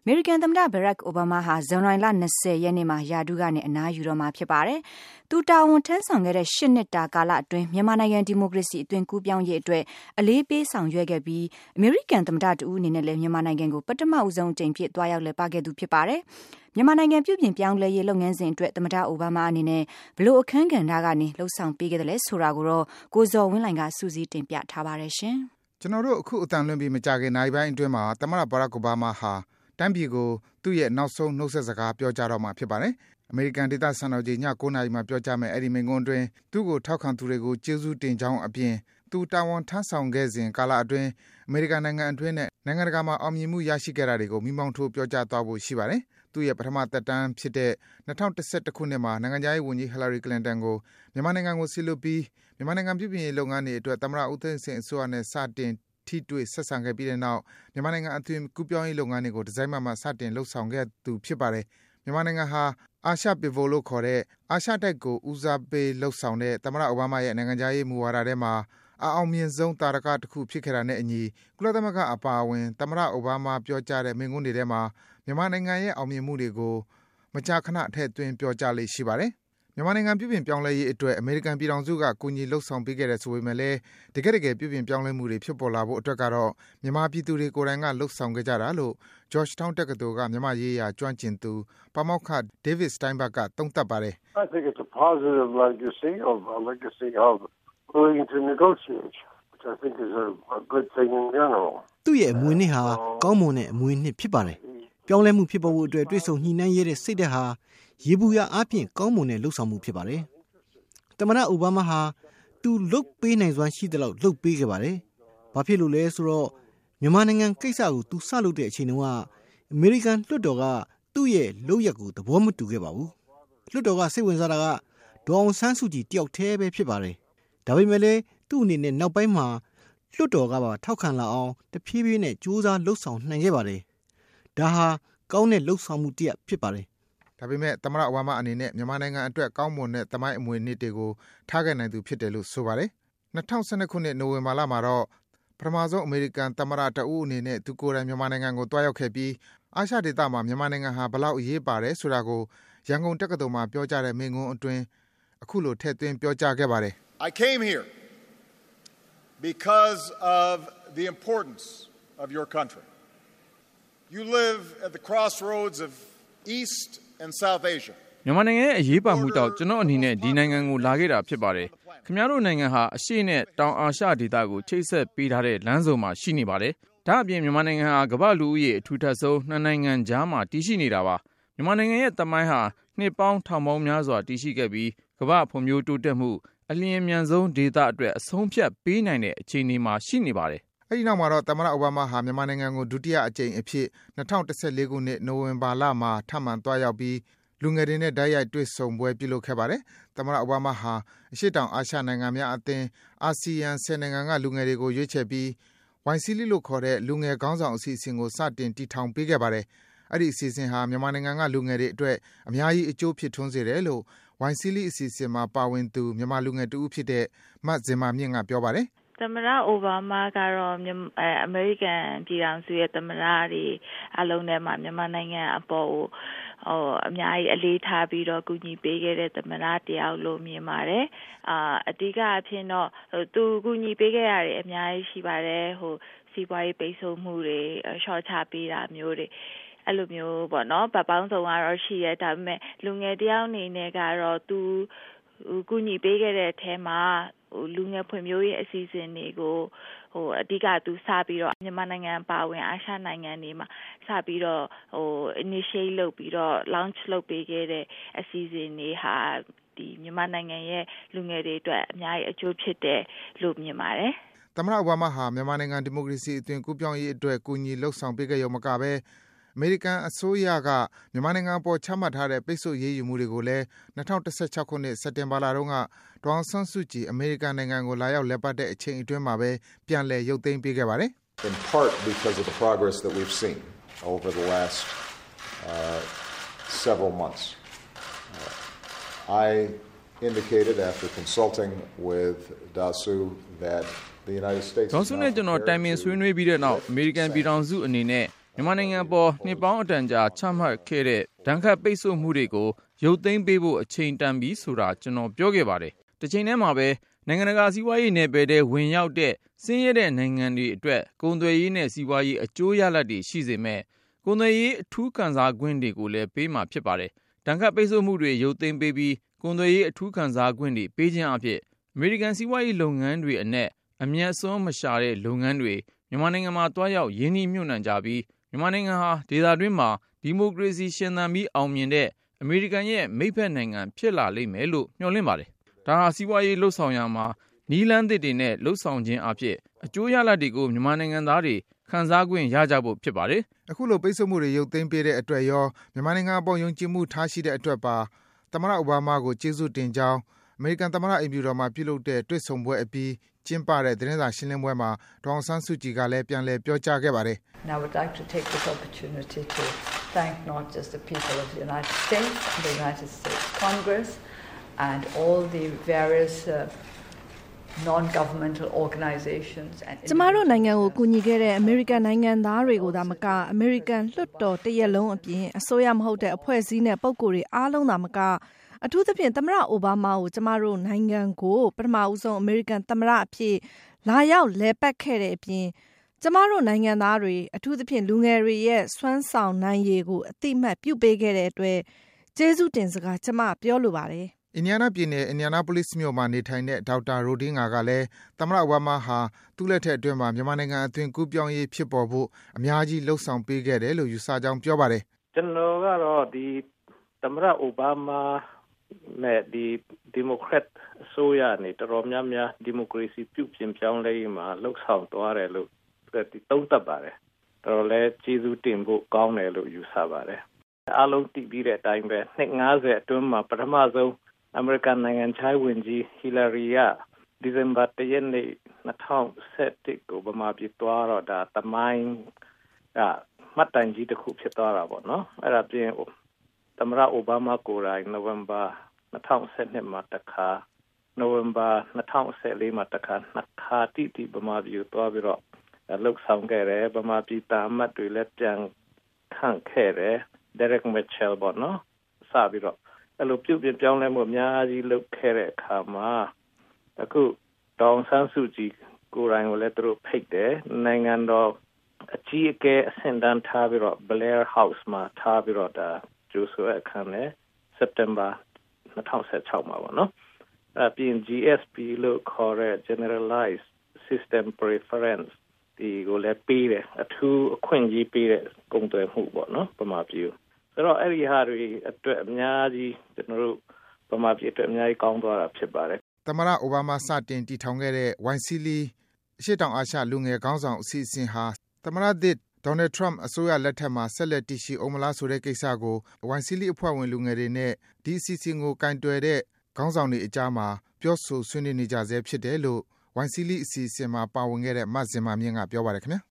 မေရိကန်သမ္မတဘရက်အိုဘားမားဟာဇန်နဝါရီလ20ရက်နေ့မှာယာဒူးကနေအနားယူတော့မှာဖြစ်ပါတယ်။သူတာဝန်ထမ်းဆောင်ခဲ့တဲ့8နှစ်တာကာလအတွင်းမြန်မာနိုင်ငံဒီမိုကရေစီအသွင်ကူးပြောင်းရေးအတွက်အလေးပေးဆောင်ရွက်ခဲ့ပြီးအမေရိကန်သမ္မတတူအနေနဲ့လည်းမြန်မာနိုင်ငံကိုပထမဦးဆုံးအကြိမ်ဖြစ်သွားရောက်လည်ပတ်ခဲ့သူဖြစ်ပါတယ်။မြန်မာနိုင်ငံပြုပြင်ပြောင်းလဲရေးလုပ်ငန်းစဉ်အတွက်သမ္မတအိုဘားမားအနေနဲ့ဘလို့အခမ်းကဏ္ဍကနေလှုပ်ဆောင်ပေးခဲ့တယ်လဲဆိုတာကိုတော့ကိုဇော်ဝင်းလှိုင်ကစူးစီးတင်ပြထားပါတယ်ရှင်။ကျွန်တော်တို့အခုအတန်လွှင့်ပြီးမကြခင်နိုင်ပိုင်းအတွင်းမှာသမ္မတဘရက်အိုဘားမားဟာတမ်းပြည်ကိုသူ့ရဲ့နောက်ဆုံးနှုတ်ဆက်စကားပြောကြားတော့မှာဖြစ်ပါတယ်။အမေရိကန်ဒေသစံတော်ချိန်ည9:00နာရီမှာပြောကြားမယ်အဲ့ဒီမိန့်ခွန်းအတွင်းသူ့ကိုထောက်ခံသူတွေကိုကျေးဇူးတင်ကြောင်းအပြင်သူတာဝန်ထမ်းဆောင်ခဲ့စဉ်ကာလအတွင်းအမေရိကန်နိုင်ငံအတွင်းနဲ့နိုင်ငံတကာမှာအောင်မြင်မှုရရှိခဲ့တာတွေကိုမိမောင်းထိုးပြောကြားသွားဖို့ရှိပါတယ်။သူ့ရဲ့ပထမသက်တမ်းဖြစ်တဲ့2011ခုနှစ်မှာနိုင်ငံခြားရေးဝန်ကြီးဟီလာရီကလင်တန်ကိုမြန်မာနိုင်ငံကိုဆီလွတ်ပြီးမြန်မာနိုင်ငံပြည်ပြင်ရေးလုပ်ငန်းတွေအတွက်သမ္မတဦးသိန်းစိန်အစိုးရနဲ့စတင်ထိတွေ့ဆက်ဆံခဲ့ပြီးတဲ့နောက်မြန်မာနိုင်ငံအသွင်ကူးပြောင်းရေးလုပ်ငန်းတွေကိုဒီဇိုင်းမှစတင်လှုပ်ဆောင်ခဲ့သူဖြစ်ပါတယ်။မြန်မာနိုင်ငံဟာအာရှပီဗိုလို့ခေါ်တဲ့အာရှတိုက်ကိုဦးစားပေးလှုပ်ဆောင်တဲ့သမ္မတအိုဘားမားရဲ့နိုင်ငံခြားရေးမူဝါဒထဲမှာအောင်မြင်ဆုံးတာရကတစ်ခုဖြစ်ခဲ့တာနဲ့အညီကုလသမဂ္ဂအပါအဝင်သမ္မတအိုဘားမားပြောကြားတဲ့မိန့်ခွန်းတွေထဲမှာမြန်မာနိုင်ငံရဲ့အောင်မြင်မှုတွေကိုမကြာခဏထည့်သွင်းပြောကြားလေ့ရှိပါတယ်။မြန်မာနိုင်ငံပြုပြင်ပြောင်းလဲရေးအတွက်အမေရိကန်ပြည်ထောင်စုကကူညီလှုပ်ဆောင်ပေးခဲ့တဲ့ဆိုပေမဲ့လည်းတကယ်ပြုပြင်ပြောင်းလဲမှုတွေဖြစ်ပေါ်လာဖို့အတွက်ကတော့မြန်မာပြည်သူတွေကိုယ်တိုင်ကလှုပ်ဆောင်ခဲ့ကြတာလို့ Georgetown တက္ကသိုလ်ကမြန်မာရေးရာကျွမ်းကျင်သူပါမောက္ခ David Steinberg ကသုံးသပ်ပါတယ်။ I think it's a positive legacy of willing to negotiate, which I think is a good thing in general. သူ့ရဲ့အမွေနှစ်ဟာကောင်းမွန်တဲ့အမွေနှစ်ဖြစ်ပါတယ်။ပြောင်းလဲမှုဖြစ်ပေါ်ဖို့အတွက်တွေ့ဆုံညှိနှိုင်းရတဲ့စိတ်ဓာတ်ဟာရေဘူးရအားဖြင့်ကောင်းမွန်တဲ့လှုပ်ဆောင်မှုဖြစ်ပါတယ်။သမ္မတအိုဘားမားဟာသူလှုပ်ပေးနိုင်စွမ်းရှိသလောက်လှုပ်ပေးခဲ့ပါတယ်။ဘာဖြစ်လို့လဲဆိုတော့မြန်မာနိုင်ငံကိစ္စကိုသူစလုပ်တဲ့အချိန်တုန်းကအမေရိကန်လွှတ်တော်ကသူ့ရဲ့လုပ်ရက်ကိုသဘောမတူခဲ့ပါဘူး။လွှတ်တော်ကစိတ်ဝင်စားတာကဒေါအောင်ဆန်းစုကြည်တယောက်တည်းပဲဖြစ်ပါတယ်။ဒါပေမဲ့လည်းသူ့အနေနဲ့နောက်ပိုင်းမှာလွှတ်တော်ကပါထောက်ခံလာအောင်တဖြည်းဖြည်းနဲ့ကြိုးစားလှုပ်ဆောင်နိုင်ခဲ့ပါတယ်။ဒါဟာကောင်းတဲ့လှုပ်ဆောင်မှုတစ်ရပ်ဖြစ်ပါတယ်။ဒါပေမဲ့သမ္မတအိုဘားမားအနေနဲ့မြန်မာနိုင်ငံအတွက်ကောင်းမွန်တဲ့သမိုင်းအမွေအနှစ်တွေကိုထားခဲ့နိုင်သူဖြစ်တယ်လို့ဆိုပါတယ်။2012ခုနှစ်နိုဝင်ဘာလမှာတော့ပထမဆုံးအမေရိကန်သမ္မတတဦးအနေနဲ့သူကိုယ်တိုင်မြန်မာနိုင်ငံကိုတွားရောက်ခဲ့ပြီးအာရှဒေသမှာမြန်မာနိုင်ငံဟာဘလောက်အရေးပါတယ်ဆိုတာကိုရန်ကုန်တက္ကသိုလ်မှာပြောကြားတဲ့မိန့်ခွန်းအတွင်းအခုလိုထည့်သွင်းပြောကြားခဲ့ပါတယ်။ I came here because of the importance of your country. You live at the crossroads of East and South Asia. မြန်မာနိုင်ငံရဲ့အရေးပါမှုတောက်ကျွန်တော်အနေနဲ့ဒီနိုင်ငံကိုလာခဲ့တာဖြစ်ပါတယ်။ခင်ဗျားတို့နိုင်ငံဟာအရှေ့နဲ့တောင်အာရှဒေသကိုချိတ်ဆက်ပေးထားတဲ့လမ်းစုံမှာရှိနေပါတယ်။ဒါအပြင်မြန်မာနိုင်ငံဟာကမ္ဘာလူဦးရေအထူထပ်ဆုံးနှစ်နိုင်ငံကြားမှာတည်ရှိနေတာပါ။မြန်မာနိုင်ငံရဲ့သမိုင်းဟာနှစ်ပေါင်းထောင်ပေါင်းများစွာတည်ရှိခဲ့ပြီးကမ္ဘာဖွံ့ဖြိုးတိုးတက်မှုအလျင်မြန်ဆုံးဒေသအတွက်အဆုံးဖြတ်ပေးနိုင်တဲ့အခြေအနေမှာရှိနေပါတယ်။အဲဒီနောက်မှာတော့သမ္မတအိုဘားမားဟာမြန်မာနိုင်ငံကိုဒုတိယအကြိမ်အဖြစ်2014ခုနှစ်နိုဝင်ဘာလမှာထပ်မံတွားရောက်ပြီးလူငယ်တွေနဲ့တိုက်ရိုက်တွေ့ဆုံပွဲပြုလုပ်ခဲ့ပါတယ်။သမ္မတအိုဘားမားဟာအရှေ့တောင်အာရှနိုင်ငံများအသင်းအာဆီယံ10နိုင်ငံကလူငယ်တွေကိုရွေးချယ်ပြီးYCLလို့ခေါ်တဲ့လူငယ်ခေါင်းဆောင်အစီအစဉ်ကိုစတင်တည်ထောင်ပေးခဲ့ပါတယ်။အဲဒီအစီအစဉ်ဟာမြန်မာနိုင်ငံကလူငယ်တွေအတွက်အများကြီးအကျိုးဖြစ်ထွန်းစေတယ်လို့YCLအစီအစဉ်မှာပါဝင်သူမြန်မာလူငယ်တဦးဖြစ်တဲ့မတ်ဇင်မာမြင့်ကပြောပါတယ်။သမ္မတအိုဘားမားကတော့အမေရိကန်ပြည်ထောင်စုရဲ့သမ္မတတွေအလုံးထဲမှာမြန်မာနိုင်ငံအပေါ်ကိုအများကြီးအလေးထားပြီးတော့ကူညီပေးခဲ့တဲ့သမ္မတတယောက်လို့မြင်ပါတယ်။အဓိကအဖြစ်တော့သူကူညီပေးခဲ့ရတယ်အများကြီးရှိပါတယ်စီးပွားရေးပိတ်ဆို့မှုတွေရှော့ချပေးတာမျိုးတွေအဲ့လိုမျိုးပေါ့နော်ဗပောင်းဆောင်ကတော့ရှိရဒါပေမဲ့လူငယ်တယောက်အနေနဲ့ကတော့သူကူညီပေးခဲ့တဲ့အထဲမှာလူငယ်ဖွံ့ဖြိုးရေးအစီအစဉ်တွေကိုအဓိကသူစပြီးတော့မြန်မာနိုင်ငံပါဝင်အာရှနိုင်ငံတွေမှာစပြီးတော့initiate လုပ်ပြီးတော့ launch လုပ်ပေးခဲ့တဲ့အစီအစဉ်တွေဟာဒီမြန်မာနိုင်ငံရဲ့လူငယ်တွေအတွက်အများကြီးအကျိုးဖြစ်တယ်လို့မြင်ပါတယ်။သမ္မတအိုဘားမားဟာမြန်မာနိုင်ငံဒီမိုကရေစီအသွင်ကူးပြောင်းရေးအတွက်ကူညီလှုပ်ဆောင်ပေးခဲ့ရုံမကဘဲအမေရိကန်အစိုးရကမြန်မာနိုင်ငံအပေါ်ချမှတ်ထားတဲ့ပိတ်ဆို့ရေးယူမှုတွေကိုလည်း2016ခုနှစ်စက်တင်ဘာလတုန်းကဒေါအောင်ဆန်းစုကြည်အမေရိကန်နိုင်ငံကိုလာရောက်လည်ပတ်တဲ့အချိန်အတွင်းမှာပဲပြန်လည်ရုပ်သိမ်းပေးခဲ့ပါတယ်။ In part because of the progress that we've seen over the last several months. I indicated after consulting with Dasu that the United States ဒေါ်စုနဲ့ကျွန်တော်တိုင်ပင်ဆွေးနွေးပြီးတဲ့နောက်အမေရိကန်ပြည်ထောင်စုအနေနဲ့မြန်မာနိုင်ငံအပေါ်နှစ်ပေါင်းအတန်ကြာချမှတ်ခဲ့တဲ့ဒဏ်ခတ်ပိတ်ဆို့မှုတွေကိုရုပ်သိမ်းပေးဖို့အချိန်တန်ပြီဆိုတာကျွန်တော်ပြောခဲ့ပါတယ်။တစ်ချိန်တည်းမှာပဲနိုင်ငံတကာစီးပွားရေးနယ်ပယ်ထဲဝင်ရောက်တဲ့ဆင်းရဲတဲ့နိုင်ငံတွေအတွက်ကုန်သွယ်ရေးနဲ့စီးပွားရေးအကျိုးရလဒ်တွေရှိစေမဲ့ကုန်သွယ်ရေးအထူးခံစားခွင့်တွေကိုလည်းပေးမှာဖြစ်ပါတယ်။ဒဏ်ခတ်ပိတ်ဆို့မှုတွေရုပ်သိမ်းပေးပြီးကုန်သွယ်ရေးအထူးခံစားခွင့်တွေပေးခြင်းအဖြစ်အမေရိကန်စီးပွားရေးလုပ်ငန်းတွေအနက်အမြတ်စွန်းမရှာတဲ့လုပ်ငန်းတွေမြန်မာနိုင်ငံမှာတွားရောက်ရင်းနှီးမြှုပ်နှံကြပြီးမြန်မာနိုင်ငံဟာဒေသတွင်းမှာဒီမိုကရေစီရှင်သန်ပြီးအောင်မြင်တဲ့အမေရိကန်ရဲ့မိတ်ဖက်နိုင်ငံဖြစ်လာလိမ့်မယ်လို့မျှော်လင့်ပါတယ်။ဒါဟာစီးပွားရေးလှုပ်ဆောင်ရမှာနီးလန်းသစ်တွေနဲ့လှုပ်ဆောင်ခြင်းအဖြစ်အကျိုးရလဒ်တွေကိုမြန်မာနိုင်ငံသားတွေခံစား권ရကြဖို့ဖြစ်ပါတယ်။အခုလိုပိတ်ဆို့မှုတွေရုပ်သိမ်းပေးတဲ့အတွက်ရောမြန်မာနိုင်ငံအပေါ်ယုံကြည်မှုထားရှိတဲ့အတွက်ပါသမ္မတအိုဘားမားကိုကျေးဇူးတင်ကြောင်းအမေရိကန်သမ္မတအိမ်ဖြူတော်မှာပြုလုပ်တဲ့တွေ့ဆုံပွဲအပြီးကျင်းပတဲ့သတင်းစာရှင်းလင်းပွဲမှာဒေါ်အောင်ဆန်းစုကြည်ကလည်းပြန်လည်ပြောကြားခဲ့ပါတယ်။ Now I would like to take this opportunity to thank not just the people of the United States and the United States Congress and all the various non-governmental organizations and ကျမတို့နိုင်ငံကိုကူညီခဲ့တဲ့အမေရိကန်နိုင်ငံသားတွေကိုသာမကအမေရိကန်လွှတ်တော်တရက်လုံးအပြင်အစိုးရမဟုတ်တဲ့အဖွဲ့အစည်းနဲ့ပုဂ္ဂိုလ်တွေအားလုံးသာမကအထူးသဖြင့်သမ္မတအိုဘားမားကိုကျမတို့နိုင်ငံကိုပထမဦးဆုံးအမေရိကန်သမ္မတအဖြစ်လာရောက်လည်ပတ်ခဲ့တဲ့အပြင်ကျမတို့နိုင်ငံသားတွေအထူးသဖြင့်လူငယ်တွေရဲ့စွမ်းဆောင်နိုင်ရည်ကိုအသိအမှတ်ပြုပေးခဲ့တဲ့အတွက်ကျေးဇူးတင်စကားကျမပြောလိုပါတယ်အင်ဒီယားနားပြည်နယ်အင်ဒီယာနာပိုလစ်မြို့မှာနေထိုင်တဲ့ဒေါက်တာရိုဒင်းဂါကလည်းသမ္မတအိုဘားမားဟာသူ့လက်ထက်အတွင်းမှာမြန်မာနိုင်ငံအသွင်ကူးပြောင်းရေးဖြစ်ပေါ်ဖို့အများကြီးလှုံ့ဆော်ပေးခဲ့တယ်လို့ယူဆကြောင်းပြောပါတယ်ကျွန်တော်ကတော့ဒီသမ္မတအိုဘားမားနဲ့ဒီမိုကရက်အစိုးရနဲ့တော်တော်များများဒီမိုကရေစီပြုပြင်ပြောင်းလဲရေးမှာလှုပ်ဆောင်သွားတယ်လို့သုံးသပ်ပါတယ်တော်တော်လည်းကျေးဇူးတင်ဖို့ကောင်းတယ်လို့ယူဆပါတယ်အားလုံးသိပြီးတဲ့အတိုင်းပဲနှစ်90အတွင်းမှာပထမဆုံးအမေရိကန်နိုင်ငံခြားဝင်ကြီးဟီလာရီကဒီဇင်ဘာ1ရက်နေ့2017ကိုဗမာပြည်သွားတော့ဒါသမိုင်းကမှတ်တိုင်ကြီးတစ်ခုဖြစ်သွားတာပေါ့နော်အဲ့ဒါပြင်သမ္မတအိုဘားမားကိုယ်တိုင်နိုဝင်ဘာ2012မှာတစ်ခါနိုဝင်ဘာ2014မှာတစ်ခါနှစ်ခါတိဗမာပြည်သွားပြီးတော့လှုပ်ဆောင်ခဲ့တယ်ဗမာပြည်တာအမတ်တွေလည်းပြန်ခန့်ခဲ့တယ်Derek Mitchell ပေါ့နော်စပြီးတော့အဲ့လိုပြုပြင်ပြောင်းလဲမှုအများကြီးလုပ်ခဲ့တဲ့အခါမှာအခုဒေါ်အောင်ဆန်းစုကြည်ကိုယ်တိုင်ကိုလည်းသူတို့ဖိတ်တယ်နိုင်ငံတော်အကြီးအကဲအဆင့်တန်းထားပြီးတော့ Blair House မှာထားပြီးတော့ဒါကျိုးဆိုအခမ်းနဲ့ September 2016မှာပေါ့နော်အပြင် GSP လို့ခေါ်တဲ့ Generalized System Preference ဒီကိုလည်းပေးတယ်အထူးအခွင့်အရေးပေးတဲ့ကုန်သွယ်မှုပေါ့နော်ဗမာပြည်ဆိုတော့အဲ့ဒီဟာတွေအတွက်အများကြီးကျွန်တော်တို့ဗမာပြည်အတွက်အများကြီးကောင်းသွားတာဖြစ်ပါတယ်သမ္မတအိုဘားမားစတင်တည်ထောင်ခဲ့တဲ့ YCLE အရှေ့တောင်အာရှလူငယ်ခေါင်းဆောင်အစီအစဉ်ဟာသမ္မတသစ်ဒေါ်နယ်ထရမ့်အစိုးရလက်ထက်မှာဆက်လက်တည်ရှိအောင်မလားဆိုတဲ့ကိစ္စကို YCLE အဖွဲ့ဝင်လူငယ်တွေနဲ့ဒီအစီအစဉ်ကိုကင်တွယ်တဲ့ခေါင်းဆောင်တွေအကြားမှာပြောဆိုဆွေးနွေးနေကြဆဲဖြစ်တယ်လို့YCLE အစီအစဉ်မှာပါဝင်ခဲ့တဲ့မဇင်မာမြင့်ကပြောပါတယ်ခင်ဗျာ